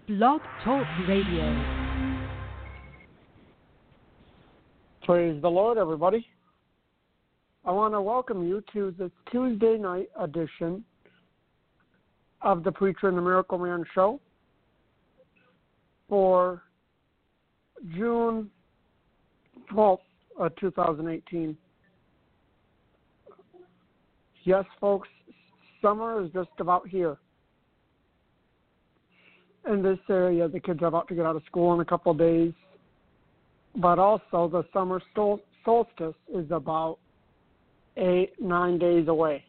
Blog Talk Radio. Praise the Lord, everybody. I want to welcome you to this Tuesday night edition of the Preacher and the Miracle Man show for June 12th of 2018. Yes, folks, summer is just about here. In this area, the kids are about to get out of school in a couple of days. But also, the summer solstice is about 8-9 days away.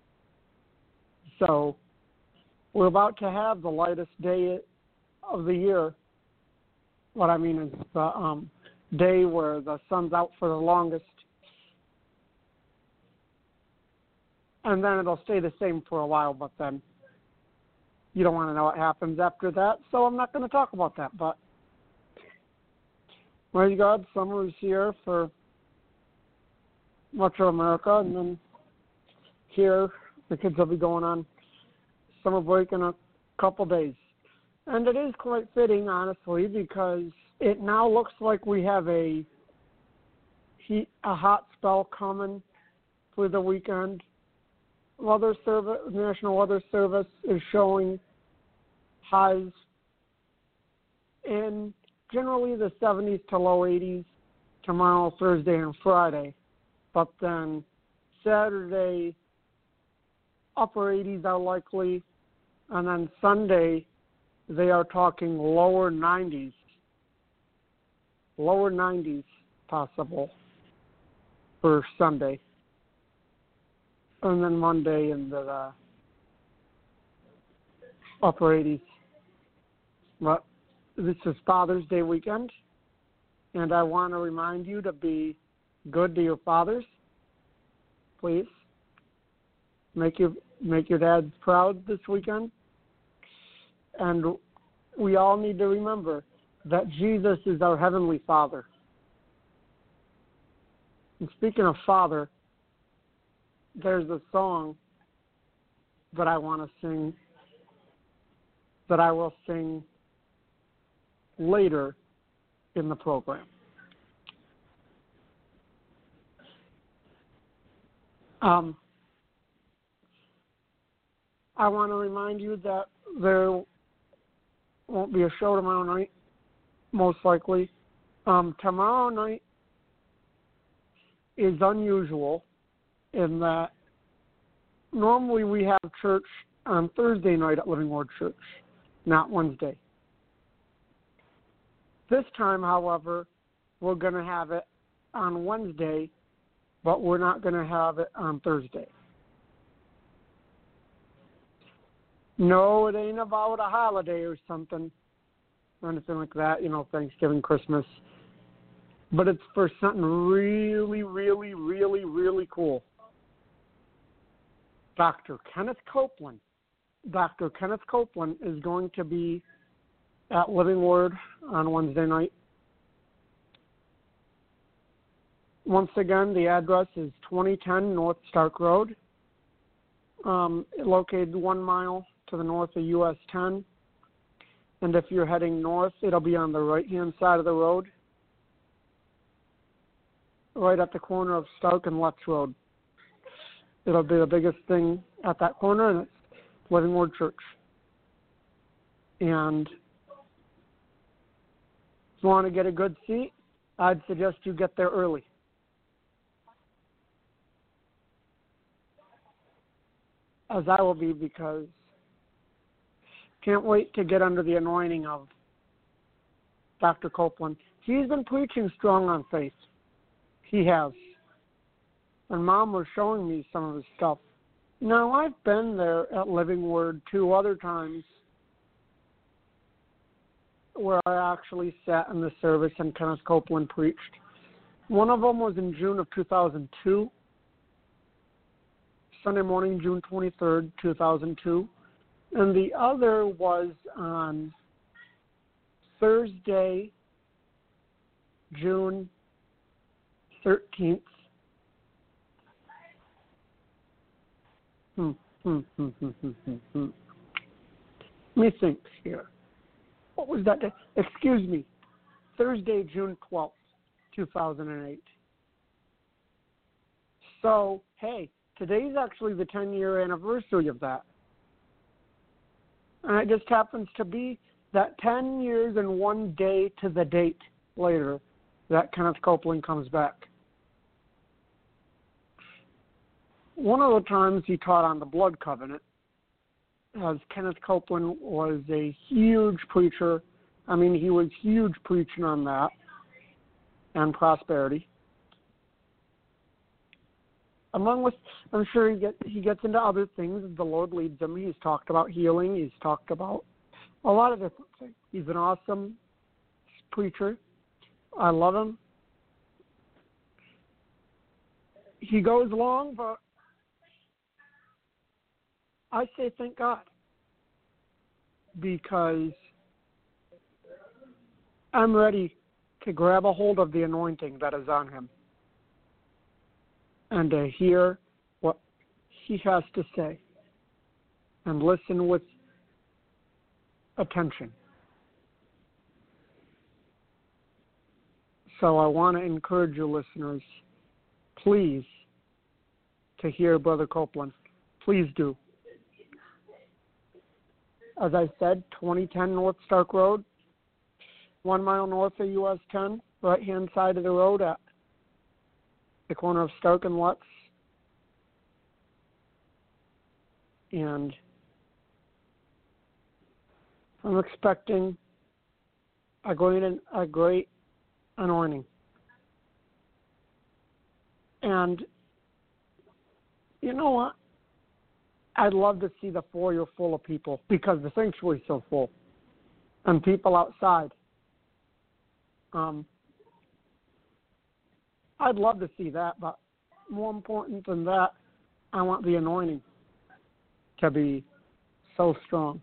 So, we're about to have the lightest day of the year. What I mean is the day where the sun's out for the longest. And then it'll stay the same for a while, but then you don't want to know what happens after that, so I'm not going to talk about that. But praise God, summer is here for much of America, and then here the kids will be going on summer break in a couple days. And it is quite fitting, honestly, because it now looks like we have a hot spell coming for the weekend. National Weather Service is showing highs in generally the 70s to low 80s tomorrow, Thursday, and Friday. But then Saturday, upper 80s are likely. And then Sunday, they are talking lower 90s. Lower 90s possible for Sunday. And then Monday in the upper 80s. But this is Father's Day weekend, and I want to remind you to be good to your fathers. Please make your dads proud this weekend. And we all need to remember that Jesus is our Heavenly Father. And speaking of Father, there's a song that I want to sing, that I will sing later in the program. I want to remind you that there won't be a show tomorrow night, most likely. Tomorrow night is unusual in that normally we have church on Thursday night at Living Word Church, not Wednesday. This time, however, we're going to have it on Wednesday, but we're not going to have it on Thursday. No, it ain't about a holiday or something, or anything like that, Thanksgiving, Christmas. But it's for something really, really, really, really cool. Dr. Kenneth Copeland. Dr. Kenneth Copeland is going to be at Living Word on Wednesday night. Once again, the address is 2010 North Stark Road, located 1 mile to the north of US 10. And if you're heading north, it'll be on the right-hand side of the road, right at the corner of Stark and Lutz Road. It'll be the biggest thing at that corner, and it's Living Word Church. And if you want to get a good seat, I'd suggest you get there early. As I will be, because can't wait to get under the anointing of Dr. Copeland. He's been preaching strong on faith. He has. And Mom was showing me some of his stuff. Now, I've been there at Living Word 2 other times where I actually sat in the service and Kenneth Copeland preached. One of them was in June of 2002, Sunday morning, June 23rd, 2002. And the other was on Thursday, June 13th. Let me think here. what was that day? Excuse me, Thursday, June 12th, 2008. So, hey, today's actually the 10-year anniversary of that. And it just happens to be that 10 years and 1 day to the date later that Kenneth Copeland comes back. One of the times he taught on the blood covenant, as Kenneth Copeland was a huge preacher. I mean, he was huge preaching on that and prosperity. Along with, I'm sure he gets into other things as the Lord leads him. He's talked about healing. He's talked about a lot of different things. He's an awesome preacher. I love him. He goes long, but I say thank God, because I'm ready to grab a hold of the anointing that is on him and to hear what he has to say and listen with attention. So I want to encourage you listeners, please, to hear Brother Copeland. Please do. As I said, 2010 North Stark Road, 1 mile north of US 10, right-hand side of the road at the corner of Stark and Lutz. And I'm expecting a great anointing. And you know what? I'd love to see the foyer full of people because the sanctuary's so full and people outside. I'd love to see that, but more important than that, I want the anointing to be so strong.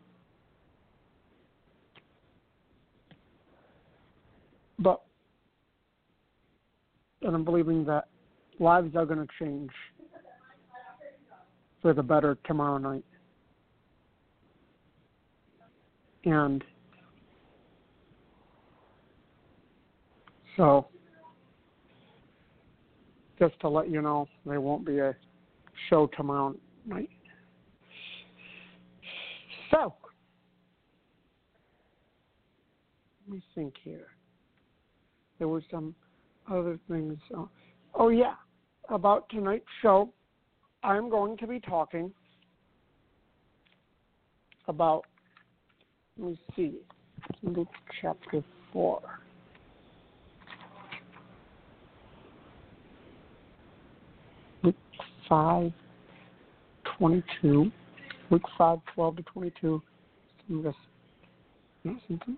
But, and I'm believing that lives are going to change for the better tomorrow night. And so, just to let you know, there won't be a show tomorrow night. So, let me think here. There were some other things. Oh yeah, about tonight's show, I'm going to be talking about, let me see, Luke chapter 4. Luke 5:22. Luke 5:12 to 22. Something.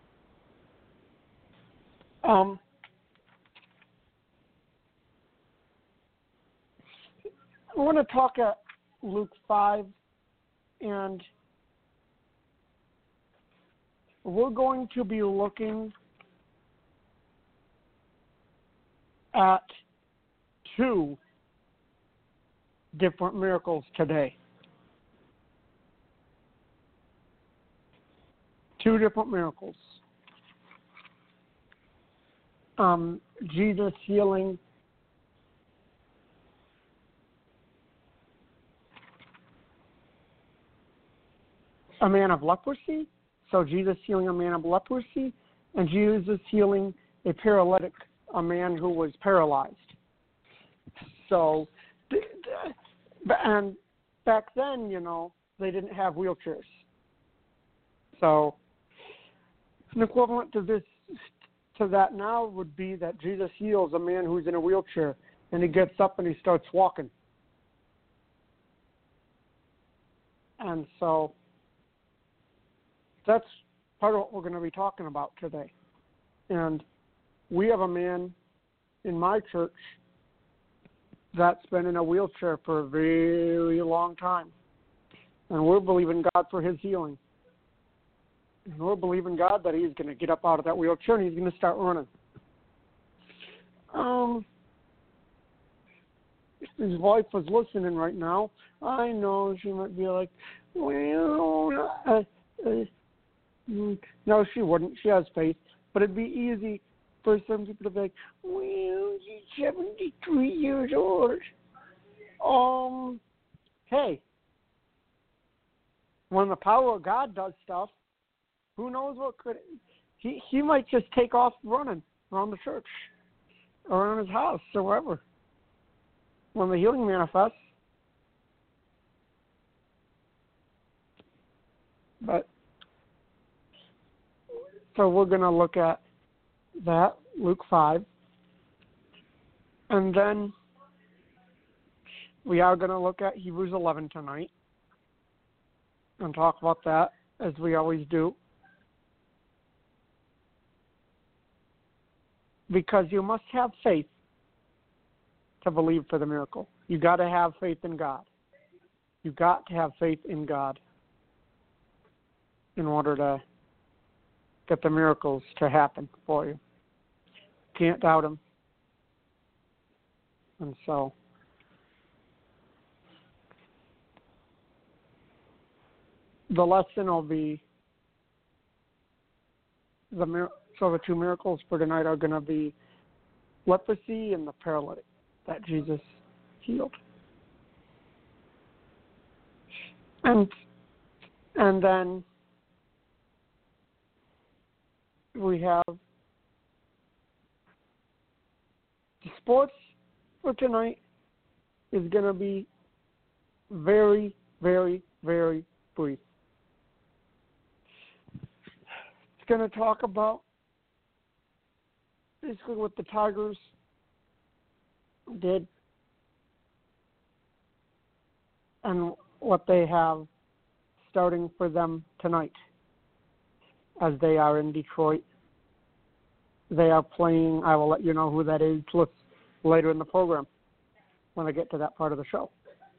I want to talk at Luke 5, and we're going to be looking at 2 different miracles today. 2 different miracles. Jesus healing a man of leprosy. So Jesus healing a man of leprosy, and Jesus healing a paralytic, a man who was paralyzed. So, and back then, you know, they didn't have wheelchairs. So, an equivalent to that now would be that Jesus heals a man who's in a wheelchair, and he gets up and he starts walking. And so, that's part of what we're going to be talking about today. And we have a man in my church that's been in a wheelchair for a very long time. And we're believing God for his healing. And we're believing God that he's going to get up out of that wheelchair and he's going to start running. If his wife was listening right now, I know she might be like, well, No, she wouldn't. She has faith. But it'd be easy for some people to be like, well, she's 73 years old. Hey, when the power of God does stuff, who knows what could... He might just take off running around the church or around his house or wherever when the healing manifests. But so we're going to look at that, Luke 5. And then we are going to look at Hebrews 11 tonight and talk about that, as we always do. Because you must have faith to believe for the miracle. You got to have faith in God. You got to have faith in God in order to get the miracles to happen for you. Can't doubt Him. And so the lesson will be so the two miracles for tonight are going to be leprosy and the paralytic that Jesus healed. And then we have the sports for tonight is going to be very, very, very brief. It's going to talk about basically what the Tigers did and what they have starting for them tonight as they are in Detroit. They are playing, I will let you know who that is later in the program when I get to that part of the show.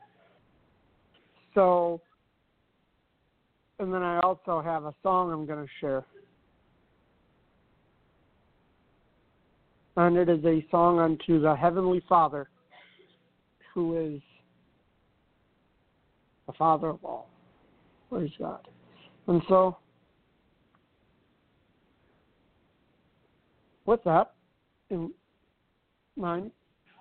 So, and then I also have a song I'm going to share. And it is a song unto the Heavenly Father, who is the Father of all. Praise God. And so, with that in mind,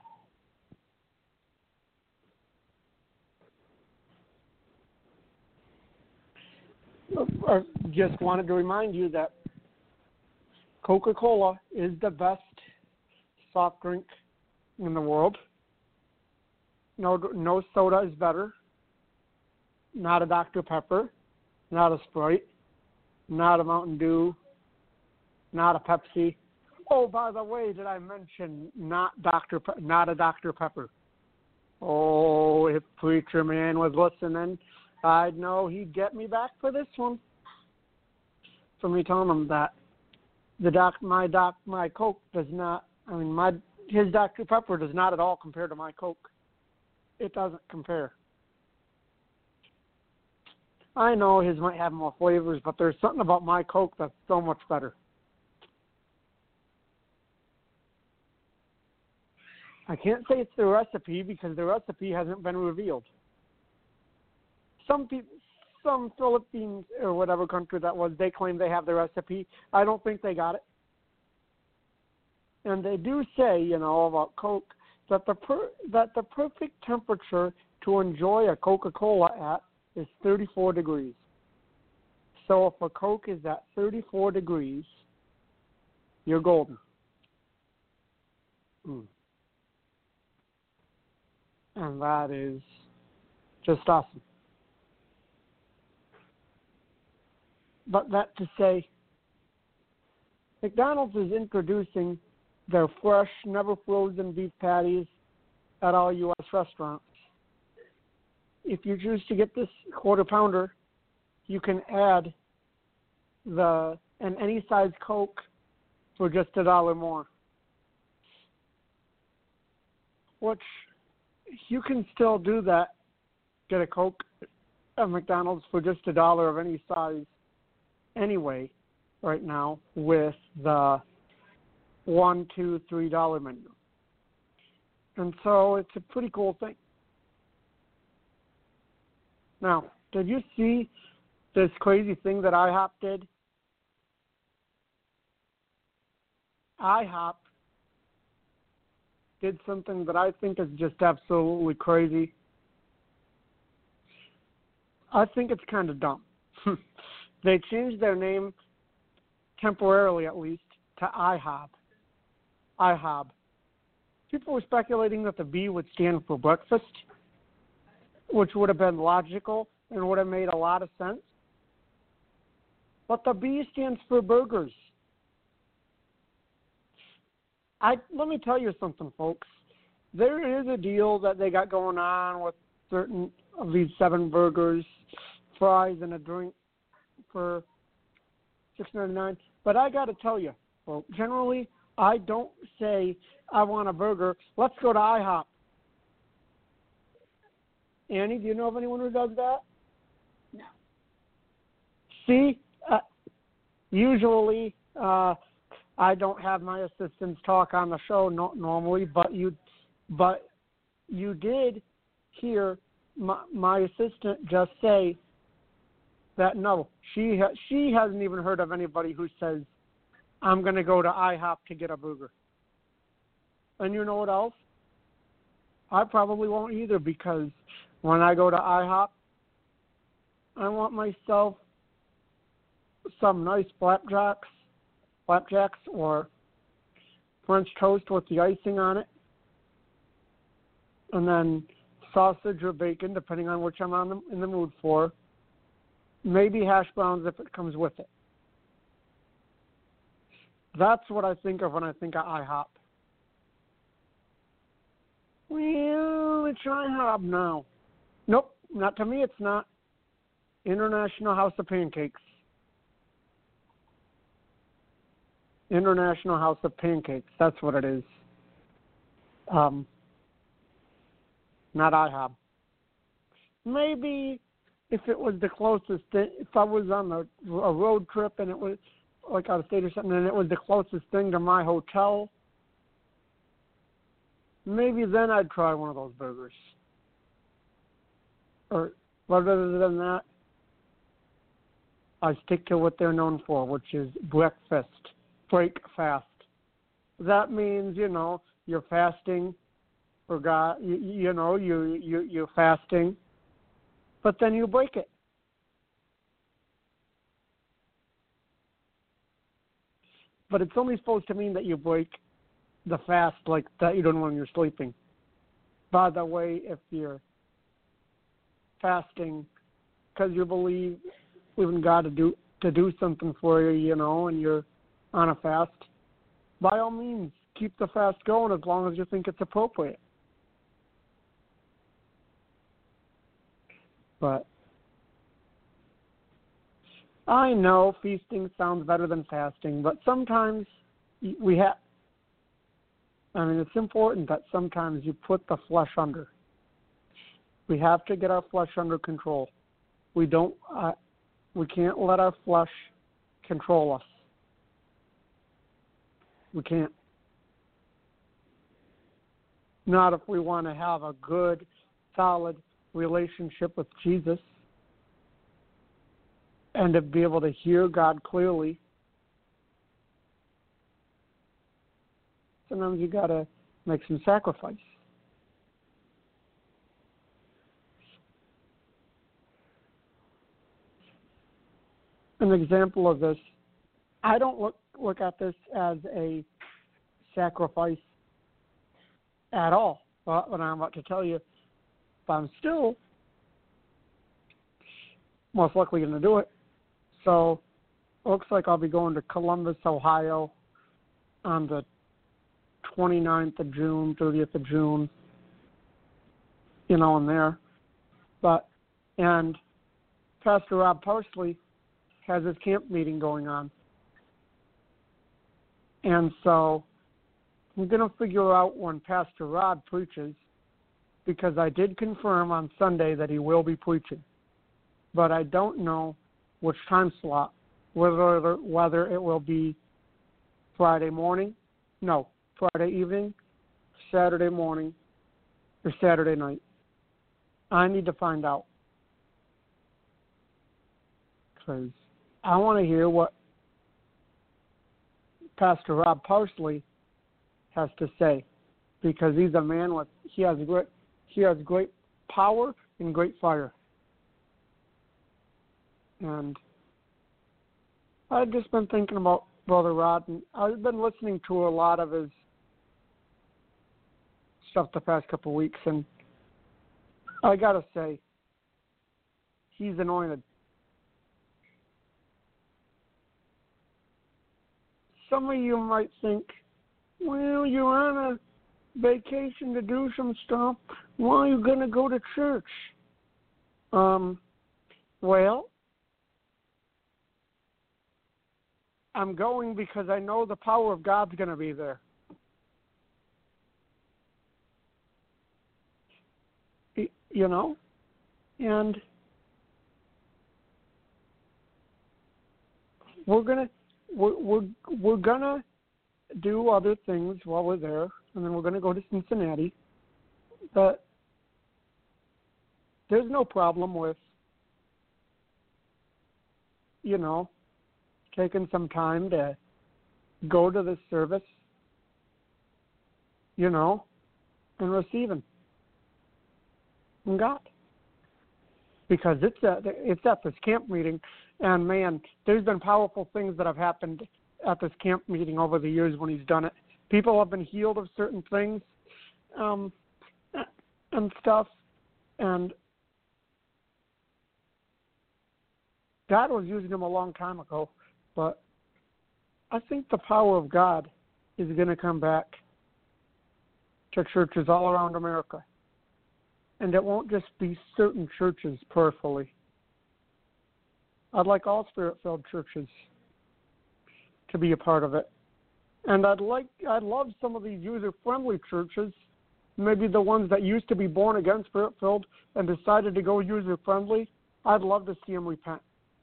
I just wanted to remind you that Coca-Cola is the best soft drink in the world. No soda is better. Not a Dr. Pepper, not a Sprite, not a Mountain Dew, not a Pepsi. Oh, by the way, did I mention not a Dr. Pepper? Oh, if Preacher Man was listening, I'd know he'd get me back for this one. For me telling him that my Coke does not. His Dr. Pepper does not at all compare to my Coke. It doesn't compare. I know his might have more flavors, but there's something about my Coke that's so much better. I can't say it's the recipe because the recipe hasn't been revealed. Some Philippines or whatever country that was, they claim they have the recipe. I don't think they got it. And they do say, about Coke, that the perfect temperature to enjoy a Coca-Cola at is 34 degrees. So if a Coke is at 34 degrees, you're golden. And that is just awesome. But that to say, McDonald's is introducing their fresh, never frozen beef patties at all U.S. restaurants. If you choose to get this quarter pounder, you can add any size Coke for just $1 more. Which you can still do that. Get a Coke at McDonald's for just $1 of any size anyway right now with the $1, $2, $3 menu. And so it's a pretty cool thing. Now, did you see this crazy thing that IHOP did IHOP did something that I think is just absolutely crazy. I think it's kind of dumb. They changed their name, temporarily at least, to IHOB. IHOB. People were speculating that the B would stand for breakfast, which would have been logical and would have made a lot of sense. But the B stands for burgers. Let me tell you something, folks. There is a deal that they got going on with certain of these 7 burgers, fries, and a drink for $6.99. But I got to tell you, well, generally, I don't say I want a burger. Let's go to IHOP. Annie, do you know of anyone who does that? No. See, usually I don't have my assistants talk on the show normally, but you did hear my assistant just say that no, she hasn't even heard of anybody who says, I'm going to go to IHOP to get a burger. And you know what else? I probably won't either, because when I go to IHOP, I want myself some nice flapjacks or French toast with the icing on it, and then sausage or bacon, depending on which I'm in the mood for. Maybe hash browns if it comes with it. That's what I think of when I think of IHOP. Well, it's IHOP now. Nope, not to me it's not. International House of Pancakes. International House of Pancakes, that's what it is. Not IHOP. Maybe if it was the closest thing, if I was on a road trip and it was like out of state or something, and it was the closest thing to my hotel, maybe then I'd try one of those burgers. But other than that, I stick to what they're known for, which is breakfast. Break fast. That means, you're fasting for God. You're fasting, but then you break it. But it's only supposed to mean that you break the fast, like that you don't when you're sleeping. By the way, if you're fasting because you believe in God to do something for you, and you're on a fast, by all means, keep the fast going as long as you think it's appropriate. But I know feasting sounds better than fasting, but sometimes it's important that sometimes you put the flesh under. We have to get our flesh under control. We can't let our flesh control us. We can't. Not if we want to have a good, solid relationship with Jesus and to be able to hear God clearly. Sometimes you got to make some sacrifice. An example of this, I don't look at this as a sacrifice at all, what I'm about to tell you, but I'm still most likely going to do it. So it looks like I'll be going to Columbus, Ohio on the 29th of June, 30th of June, I'm there. And Pastor Rob Parsley has his camp meeting going on. And so I'm going to figure out when Pastor Rod preaches, because I did confirm on Sunday that he will be preaching. But I don't know which time slot, whether it will be Friday evening, Saturday morning, or Saturday night. I need to find out. Because I want to hear what Pastor Rob Parsley has to say, because he's a man he has great power and great fire. And I've just been thinking about Brother Rod, and I've been listening to a lot of his stuff the past couple of weeks, and I gotta say, he's anointed. Some of you might think, well, you're on a vacation to do some stuff. Why are you going to go to church? Well, I'm going because I know the power of God's going to be there. You know? And we're gonna do other things while we're there, and then we're gonna go to Cincinnati. But there's no problem with, taking some time to go to the service, and receiving from God. Because it's at this camp meeting, and man, there's been powerful things that have happened at this camp meeting over the years when he's done it. People have been healed of certain things, and stuff, and God was using him a long time ago, but I think the power of God is going to come back to churches all around America. And it won't just be certain churches peripherally. I'd like all Spirit-filled churches to be a part of it. And I'd love some of these user-friendly churches, maybe the ones that used to be born again Spirit-filled and decided to go user-friendly. I'd love to see them repent.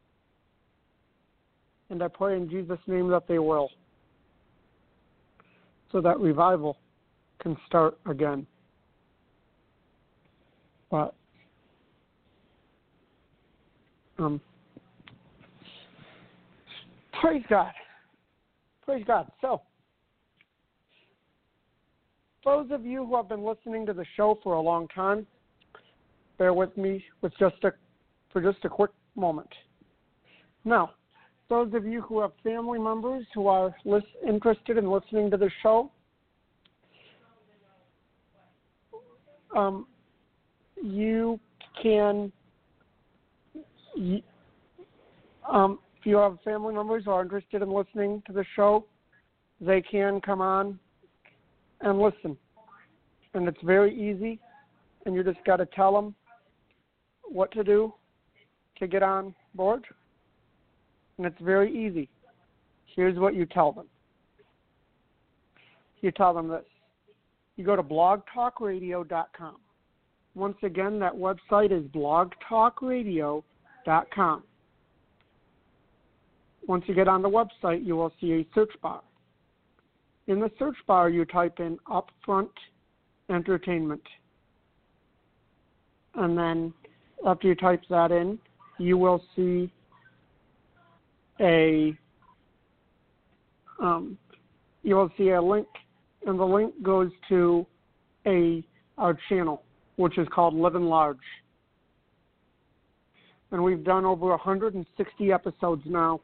And I pray in Jesus' name that they will, so that revival can start again. But praise God. Praise God. So, those of you who have been listening to the show for a long time, bear with me for just a quick moment. Now, those of you who have family members who are interested in listening to the show, you can, if you have family members who are interested in listening to the show, they can come on and listen. And it's very easy, and you just got to tell them what to do to get on board. And it's very easy. Here's what you tell them. You tell them this. You go to blogtalkradio.com. Once again, that website is blogtalkradio.com. Once you get on the website, you will see a search bar. In the search bar, you type in Upfront Entertainment. And then after you type that in, you will see a link, and the link goes to our channel, which is called Live and Large. And we've done over 160 episodes now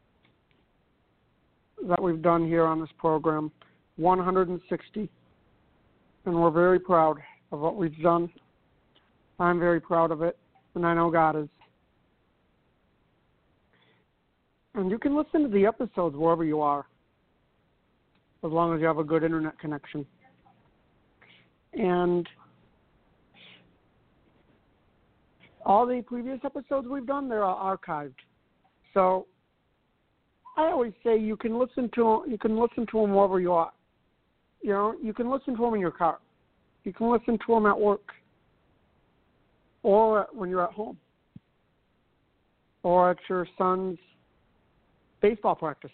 that we've done here on this program, 160. And we're very proud of what we've done. I'm very proud of it, and I know God is. And you can listen to the episodes wherever you are, as long as you have a good internet connection. And all the previous episodes we've done, they're all archived. So I always say you can listen to them wherever you are. You can listen to them in your car. You can listen to them at work, or when you're at home, or at your son's baseball practice.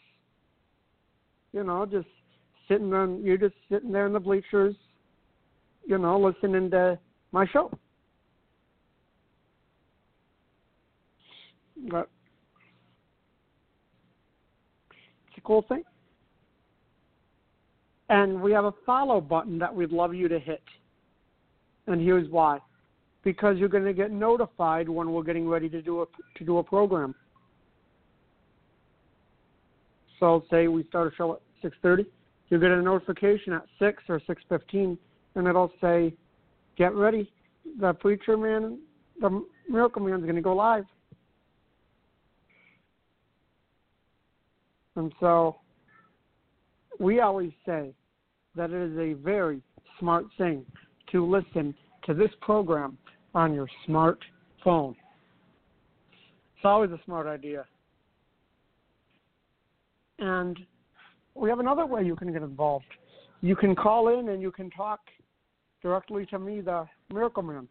Just sitting there in the bleachers, listening to my show. But it's a cool thing. And we have a follow button that we'd love you to hit. And here's why. Because you're going to get notified when we're getting ready to do a program. So say we start a show at 6:30, you'll get a notification at 6 or 6:15, and it'll say, get ready. The preacher man, the miracle man is going to go live. And so we always say that it is a very smart thing to listen to this program on your smartphone. It's always a smart idea. And we have another way you can get involved. You can call in and you can talk directly to me, the Miracle Man.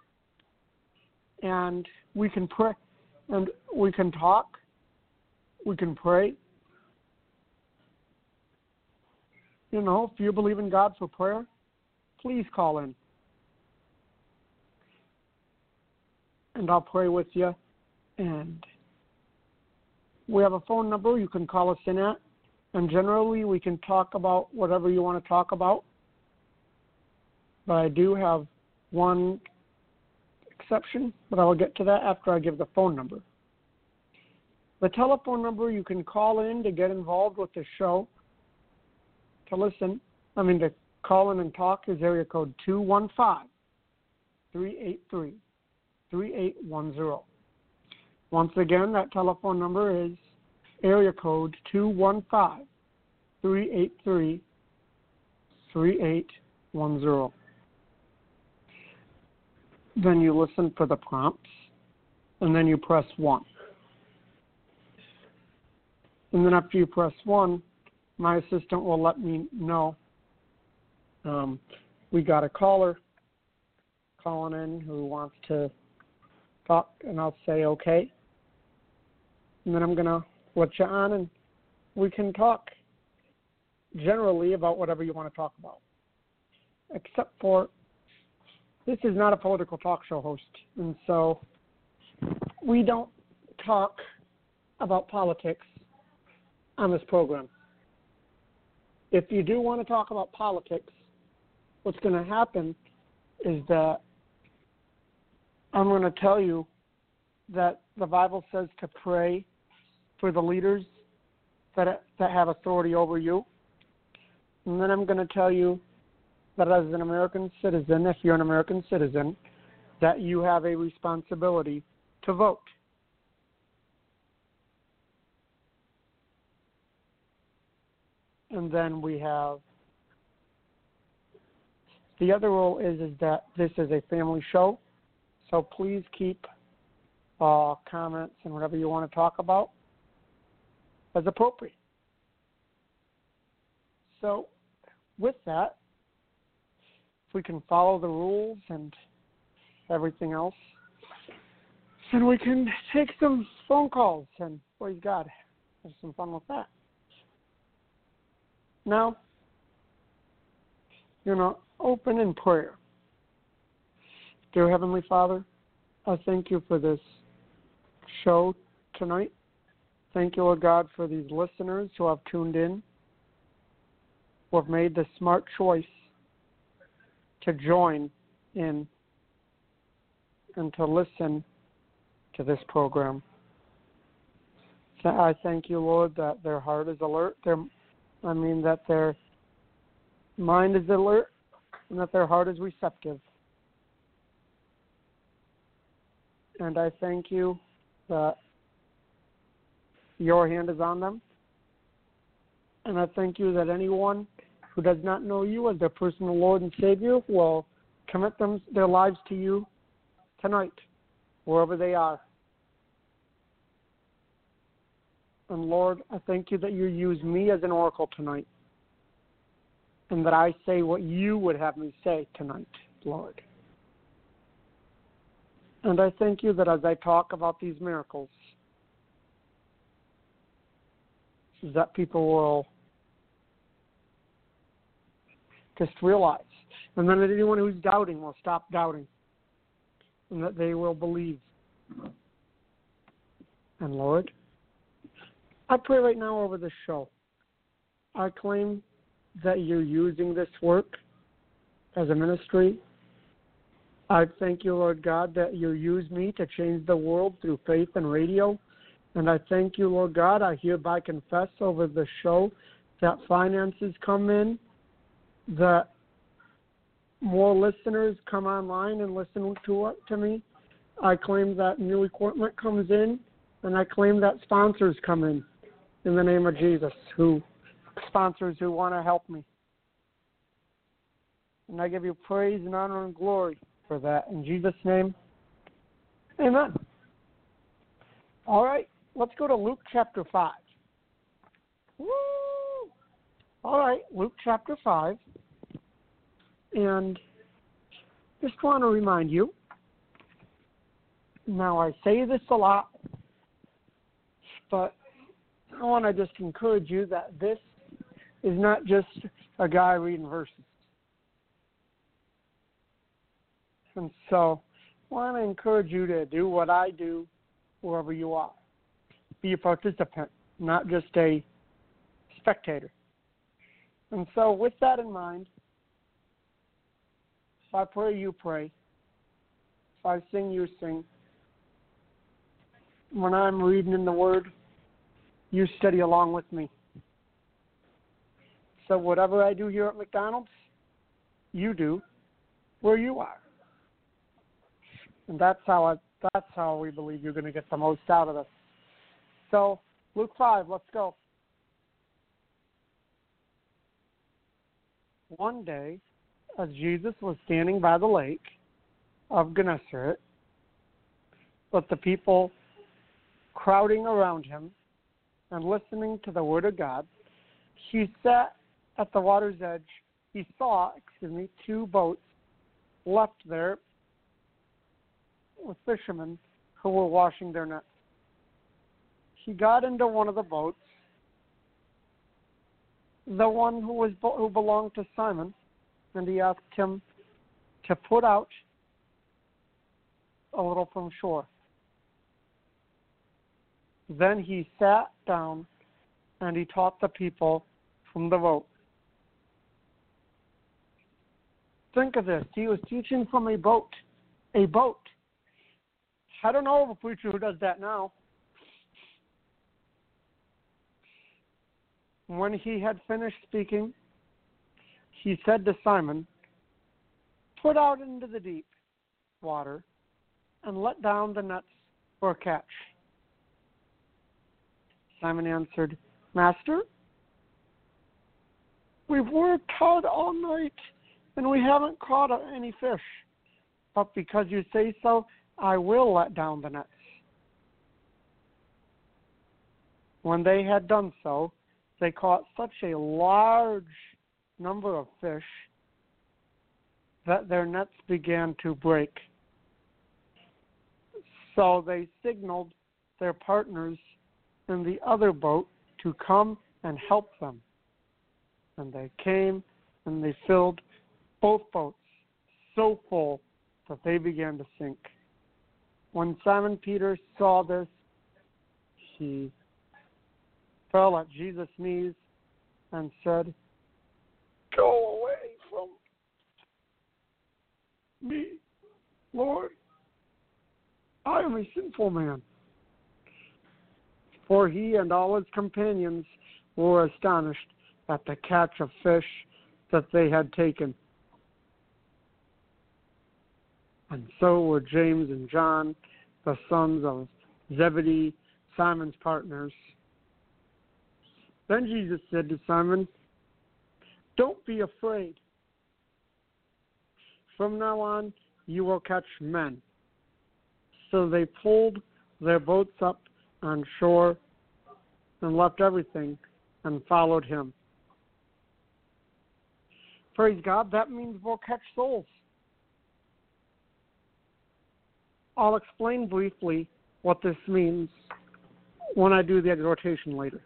And we can pray, and we can talk, we can pray. You know, if you believe in God for prayer, please call in. And I'll pray with you. And we have a phone number you can call us in at. And generally, we can talk about whatever you want to talk about. But I do have one exception, but I will get to that after I give the phone number. The telephone number you can call in to get involved with the show, to call in and talk is area code 215-383-3810. Once again, that telephone number is area code 215-383-3810. Then you listen for the prompts, and then you press 1. And then after you press 1, my assistant will let me know we got a caller calling in who wants to talk, and I'll say okay. And then I'm going to let you on, and we can talk generally about whatever you want to talk about. Except for this is not a political talk show host, and so we don't talk about politics on this program. If you do want to talk about politics, what's going to happen is that I'm going to tell you that the Bible says to pray for the leaders that have authority over you. And then I'm going to tell you that as an American citizen, if you're an American citizen, that you have a responsibility to vote. And then we have the other rule is that this is a family show, so please keep comments and whatever you want to talk about as appropriate. So with that, if we can follow the rules and everything else, then we can take some phone calls and, praise God, have some fun with that. Now, open in prayer. Dear Heavenly Father, I thank you for this show tonight. Thank you, Lord God, for these listeners who have tuned in, who have made the smart choice to join in and to listen to this program. So I thank you, Lord, that their heart is alert, that their mind is alert, and that their heart is receptive. And I thank you that your hand is on them. And I thank you that anyone who does not know you as their personal Lord and Savior will commit their lives to you tonight, wherever they are. And Lord, I thank you that you use me as an oracle tonight, and that I say what you would have me say tonight, Lord. And I thank you that as I talk about these miracles, that people will just realize, and then that anyone who's doubting will stop doubting, and that they will believe. And Lord, I pray right now over this show. I claim that you're using this work as a ministry. I thank you, Lord God, that you use me to change the world through faith and radio. And I thank you, Lord God, I hereby confess over the show that finances come in, that more listeners come online and listen to me. I claim that new equipment comes in, and I claim that sponsors come in the name of Jesus, sponsors who want to help me. And I give you praise and honor and glory for that. In Jesus' name, amen. All right, let's go to Luke chapter 5. Woo! All right, Luke chapter 5. And just want to remind you, now I say this a lot, but I want to just encourage you that this is not just a guy reading verses. And so I want to encourage you to do what I do wherever you are. Be a participant, not just a spectator. And so with that in mind, if I pray, you pray. If I sing, you sing. When I'm reading in the Word, you study along with me. So whatever I do here at McDonald's, you do where you are. And that's how we believe you're going to get the most out of this. So Luke 5, let's go. One day, as Jesus was standing by the lake of Gennesaret, with the people crowding around him and listening to the word of God, he sat at the water's edge. He saw, two boats left there with fishermen who were washing their nets. He got into one of the boats, the one who belonged to Simon, and he asked him to put out a little from shore. Then he sat down and he taught the people from the boat. Think of this. He was teaching from a boat. A boat. I don't know of a preacher who does that now. When he had finished speaking, he said to Simon, "Put out into the deep water and let down the nets for a catch." Simon answered, "Master, we've worked hard all night and we haven't caught any fish. But because you say so, I will let down the nets." When they had done so, they caught such a large number of fish that their nets began to break. So they signaled their partners in the other boat to come and help them. And they came and they filled both boats so full that they began to sink. When Simon Peter saw this, he fell at Jesus' knees and said, "Go away from me, Lord. I am a sinful man." For he and all his companions were astonished at the catch of fish that they had taken. And so were James and John, the sons of Zebedee, Simon's partners. Then Jesus said to Simon, "Don't be afraid. From now on, you will catch men." So they pulled their boats up on shore and left everything and followed him. Praise God, that means we'll catch souls. I'll explain briefly what this means when I do the exhortation later.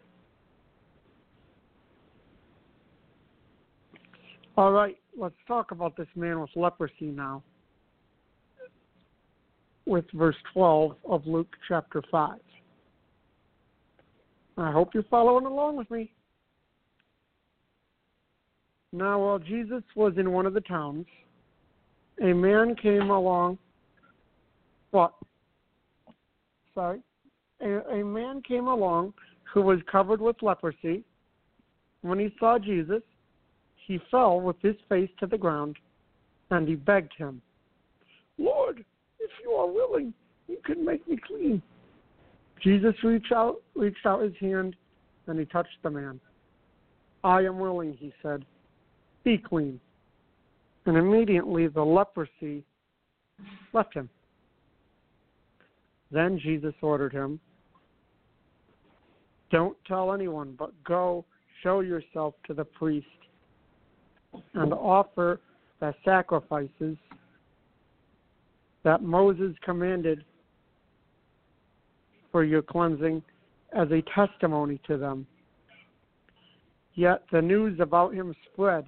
All right, let's talk about this man with leprosy now, with verse 12 of Luke chapter 5. I hope you're following along with me. Now, while Jesus was in one of the towns, a man came along. What? Sorry. A man came along who was covered with leprosy. When he saw Jesus, he fell with his face to the ground, and he begged him, "Lord, if you are willing, you can make me clean." Jesus reached out his hand, and he touched the man. "I am willing," he said. "Be clean." And immediately the leprosy left him. Then Jesus ordered him, "Don't tell anyone, but go show yourself to the priest and offer the sacrifices that Moses commanded for your cleansing as a testimony to them." Yet the news about him spread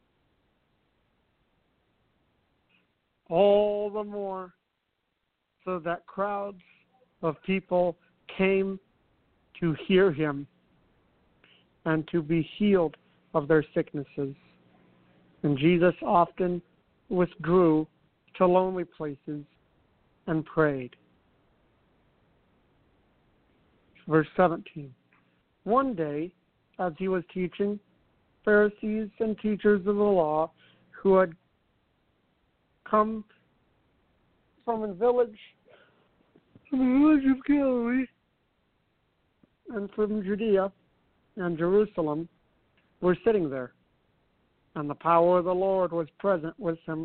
all the more, so that crowds of people came to hear him and to be healed of their sicknesses. And Jesus often withdrew to lonely places and prayed. Verse 17. One day, as he was teaching, Pharisees and teachers of the law who had come from the village of Galilee and from Judea and Jerusalem were sitting there, and the power of the Lord was present with him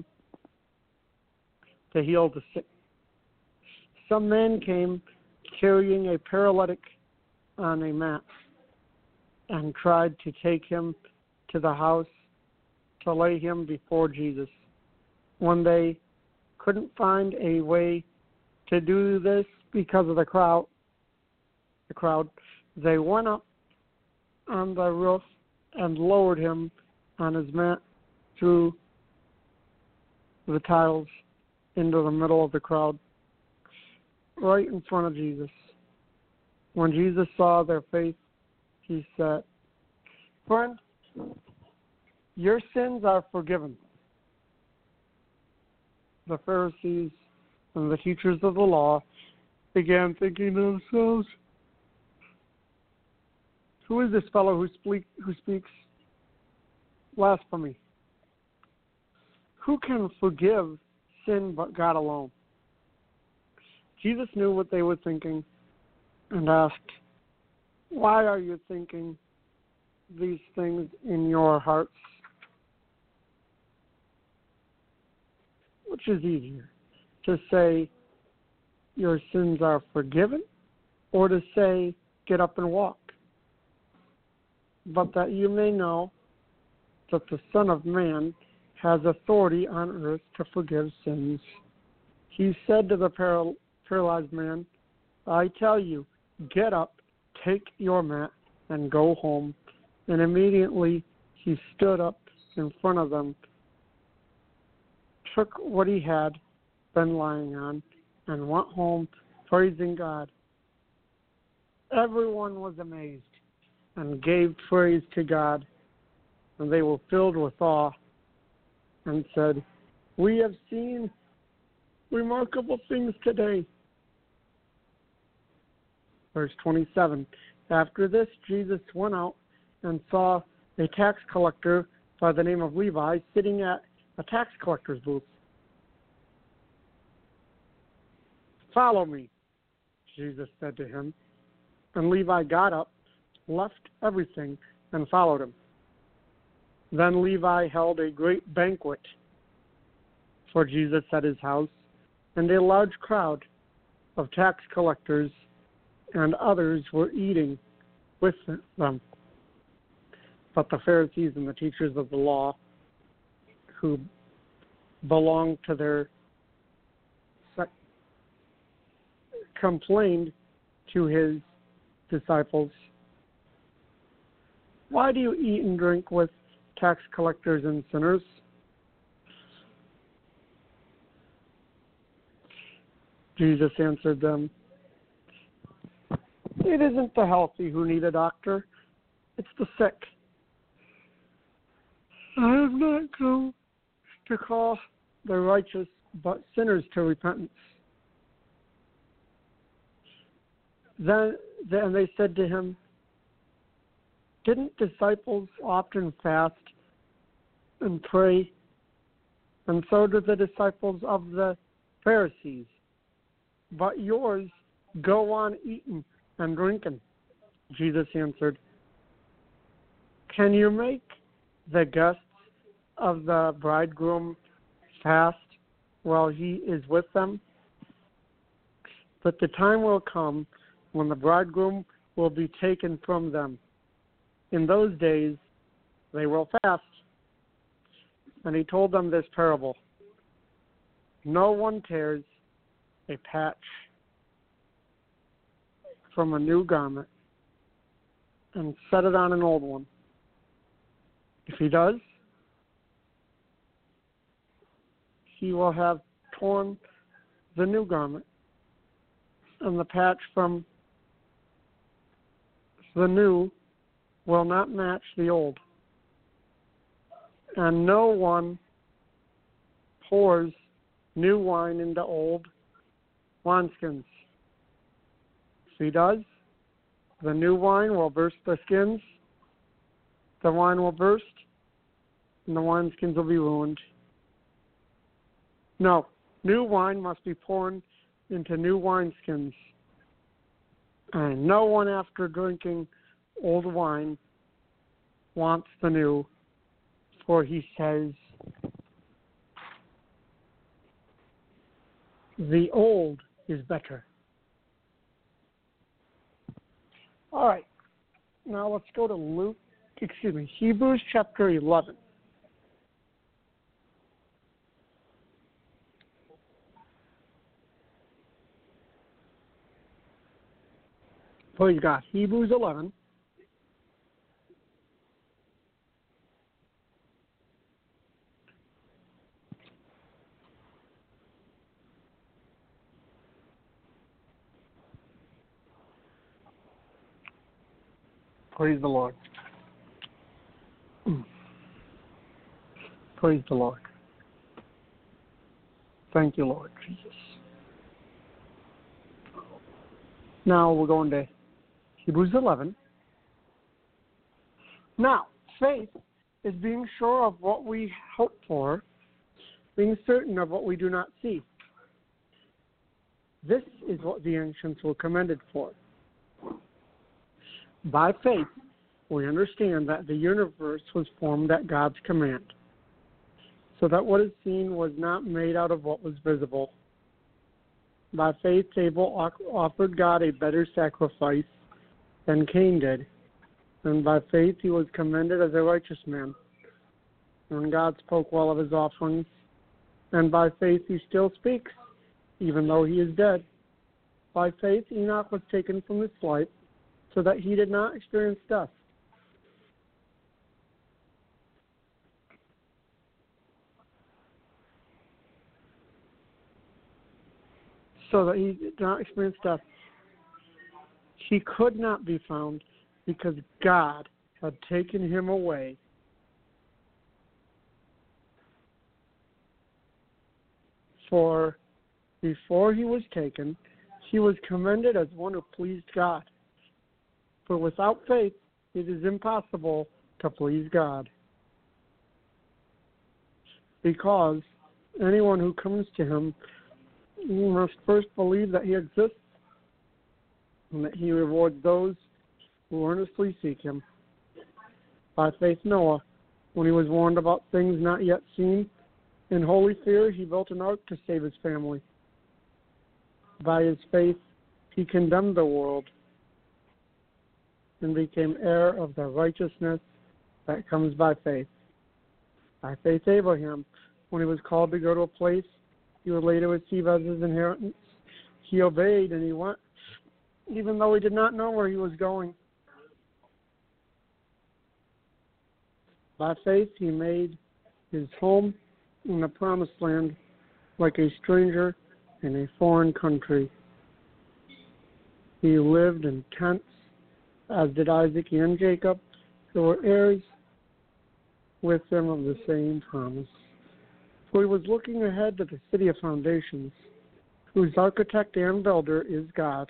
to heal the sick. Some men came carrying a paralytic on a mat and tried to take him to the house to lay him before Jesus. When they couldn't find a way to do this because of the crowd, they went up on the roof and lowered him on his mat through the tiles into the middle of the crowd, right in front of Jesus. When Jesus saw their faith, he said, "Friend, your sins are forgiven." The Pharisees and the teachers of the law began thinking to themselves, "Who is this fellow who speaks blasphemy? Who can forgive sin but God alone?" Jesus knew what they were thinking and asked, "Why are you thinking these things in your hearts? Which is easier, to say your sins are forgiven, or to say get up and walk? But that you may know that the Son of Man has authority on earth to forgive sins." He said to the paralyzed man, "I tell you, get up, take your mat, and go home." And immediately he stood up in front of them, took what he had been lying on, and went home praising God. Everyone was amazed and gave praise to God, and they were filled with awe and said, "We have seen remarkable things today." Verse 27, after this, Jesus went out and saw a tax collector by the name of Levi sitting at a tax collector's booth. "Follow me," Jesus said to him. And Levi got up, left everything, and followed him. Then Levi held a great banquet for Jesus at his house, and a large crowd of tax collectors and others were eating with them. But the Pharisees and the teachers of the law, who belonged to their sect, complained to his disciples, "Why do you eat and drink with tax collectors and sinners?" Jesus answered them, "It isn't the healthy who need a doctor, it's the sick. I have not come to call the righteous, but sinners to repentance. Then they said to him, didn't disciples often fast and pray? And so do the disciples of the Pharisees. But yours go on eating and drinking. Jesus answered, can you make the guests of the bridegroom fast while he is with them? But the time will come when the bridegroom will be taken from them. In those days they will fast. And he told them this parable. No one tears a patch from a new garment and set it on an old one. If he does, he will have torn the new garment, and the patch from the new will not match the old. And no one pours new wine into old wineskins. If he does, the new wine will burst the skins, the wine will burst, and the wineskins will be ruined. No, new wine must be poured into new wineskins. And no one after drinking old wine wants the new, for he says, the old is better. All right, now let's go to Hebrews chapter 11. Praise God. Hebrews 11. Praise the Lord. Praise the Lord. Thank you, Lord Jesus. Now we're going to Hebrews 11. Now, faith is being sure of what we hope for, being certain of what we do not see. This is what the ancients were commended for. By faith, we understand that the universe was formed at God's command, so that what is seen was not made out of what was visible. By faith, Abel offered God a better sacrifice than Cain did, and by faith he was commended as a righteous man. And God spoke well of his offerings, and by faith he still speaks, even though he is dead. By faith Enoch was taken from this life, so that he did not experience death. He could not be found because God had taken him away. For before he was taken, he was commended as one who pleased God. For without faith, it is impossible to please God. Because anyone who comes to him must first believe that he exists and that he rewards those who earnestly seek him. By faith, Noah, when he was warned about things not yet seen, in holy fear he built an ark to save his family. By his faith, he condemned the world and became heir of the righteousness that comes by faith. By faith, Abraham, when he was called to go to a place he would later receive as his inheritance, he obeyed and he went, even though he did not know where he was going. By faith, he made his home in the promised land like a stranger in a foreign country. He lived in tents, as did Isaac and Jacob, who were heirs with him of the same promise. For he was looking ahead to the city of foundations, whose architect and builder is God.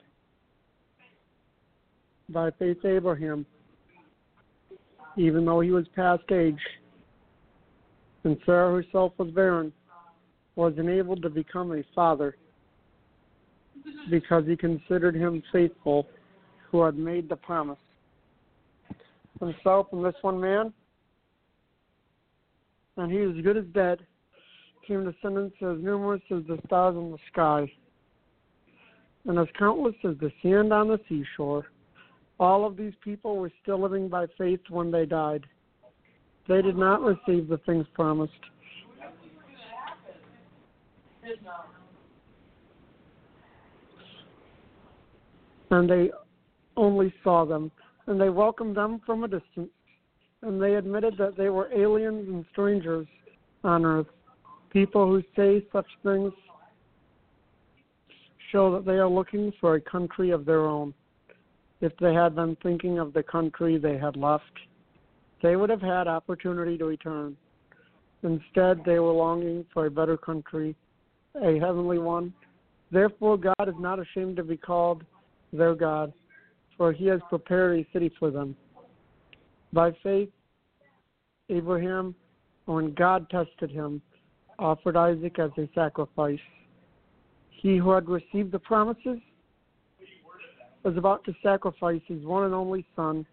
By faith, Abraham, even though he was past age, and Sarah herself was barren, was enabled to become a father because he considered him faithful who had made the promise. Himself and this one man, and he as good as dead, came descendants as numerous as the stars in the sky, and as countless as the sand on the seashore. All of these people were still living by faith when they died. They did not receive the things promised. And they only saw them, and they welcomed them from a distance, and they admitted that they were aliens and strangers on earth. People who say such things show that they are looking for a country of their own. If they had been thinking of the country they had left, they would have had opportunity to return. Instead, they were longing for a better country, a heavenly one. Therefore, God is not ashamed to be called their God, for he has prepared a city for them. By faith, Abraham, when God tested him, offered Isaac as a sacrifice. He who had received the promises was about to sacrifice his one and only son,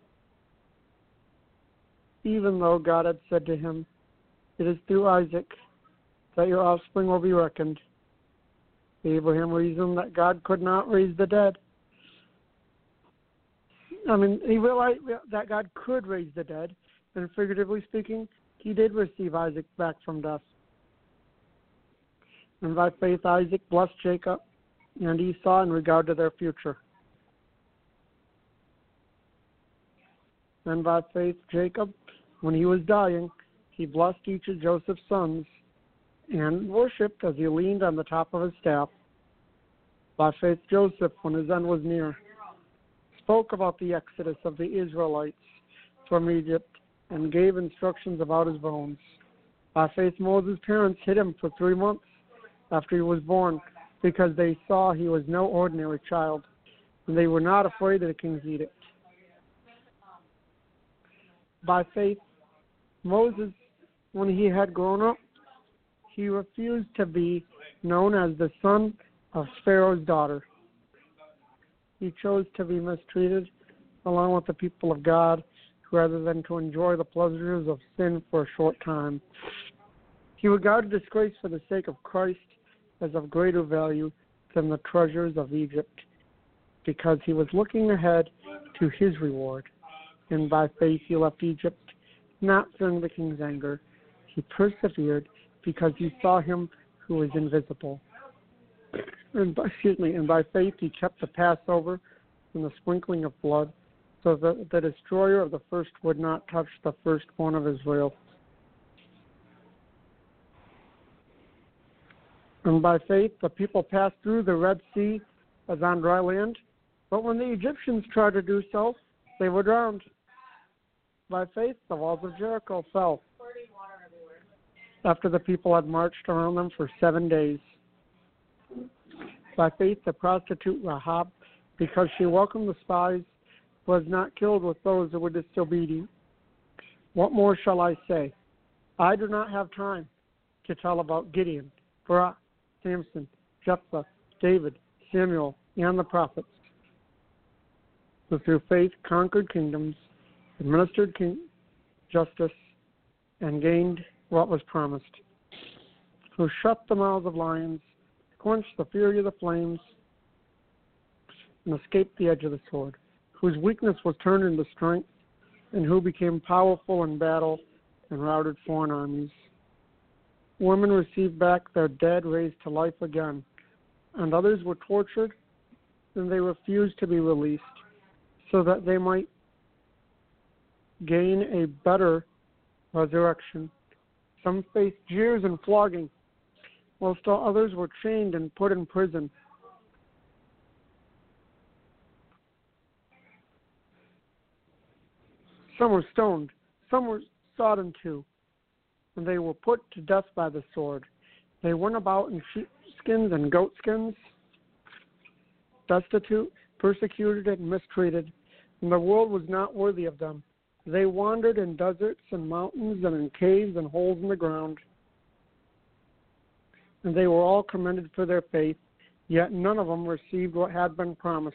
even though God had said to him, "It is through Isaac that your offspring will be reckoned." Abraham reasoned that God could not raise the dead. He realized that God could raise the dead, and figuratively speaking, he did receive Isaac back from death. And by faith, Isaac blessed Jacob and Esau in regard to their future. And by faith, Jacob, when he was dying, he blessed each of Joseph's sons and worshipped as he leaned on the top of his staff. By faith, Joseph, when his end was near, spoke about the exodus of the Israelites from Egypt and gave instructions about his bones. By faith, Moses' parents hid him for 3 months after he was born because they saw he was no ordinary child, and they were not afraid of the king's edict. By faith, Moses, when he had grown up, he refused to be known as the son of Pharaoh's daughter. He chose to be mistreated along with the people of God rather than to enjoy the pleasures of sin for a short time. He regarded disgrace for the sake of Christ as of greater value than the treasures of Egypt, because he was looking ahead to his reward. And by faith he left Egypt, not fearing the king's anger. He persevered because he saw him who was invisible. And by faith he kept the Passover and the sprinkling of blood, so that the destroyer of the first would not touch the firstborn of Israel. And by faith the people passed through the Red Sea as on dry land, but when the Egyptians tried to do so, they were drowned. By faith the walls of Jericho fell after the people had marched around them for 7 days. By faith the prostitute Rahab, because she welcomed the spies, was not killed with those who were disobedient. What more shall I say? I do not have time to tell about Gideon, Barak, Samson, Jephthah, David, Samuel, and the prophets, who through faith conquered kingdoms, administered justice, and gained what was promised, who shut the mouths of lions, quenched the fury of the flames, and escaped the edge of the sword, whose weakness was turned into strength, and who became powerful in battle and routed foreign armies. Women received back their dead raised to life again, and others were tortured, and they refused to be released, so that they might gain a better resurrection. Some faced jeers and flogging, while still others were chained and put in prison. Some were stoned, some were sawed in two, and they were put to death by the sword. They went about in sheepskins and goatskins, destitute, persecuted, and mistreated, and the world was not worthy of them. They wandered in deserts and mountains and in caves and holes in the ground. And they were all commended for their faith, yet none of them received what had been promised.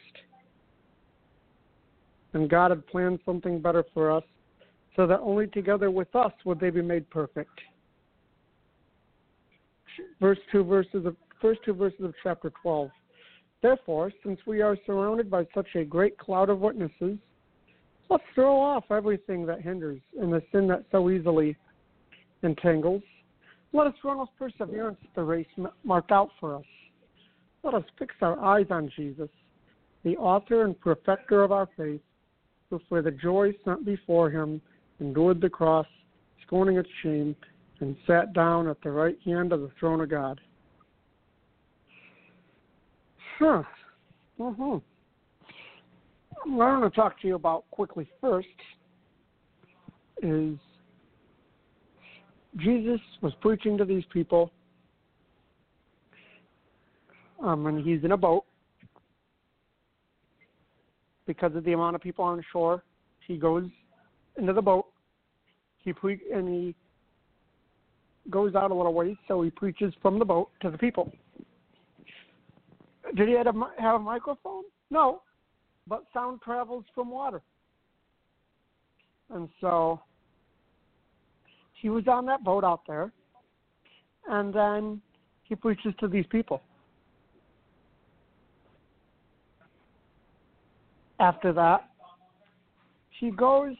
And God had planned something better for us, so that only together with us would they be made perfect. First two verses of chapter 12. Therefore, since we are surrounded by such a great cloud of witnesses, let's throw off everything that hinders and the sin that so easily entangles. Let us run with perseverance the race marked out for us. Let us fix our eyes on Jesus, the author and perfecter of our faith, who for the joy set before him endured the cross, scorning its shame, and sat down at the right hand of the throne of God. Sure. What I want to talk to you about quickly first is Jesus was preaching to these people, and he's in a boat. Because of the amount of people on shore, he goes into the boat. He goes out a little ways, so he preaches from the boat to the people. Did he have a microphone? No, but sound travels from water. And so he was on that boat out there, and then he preaches to these people. After that, he goes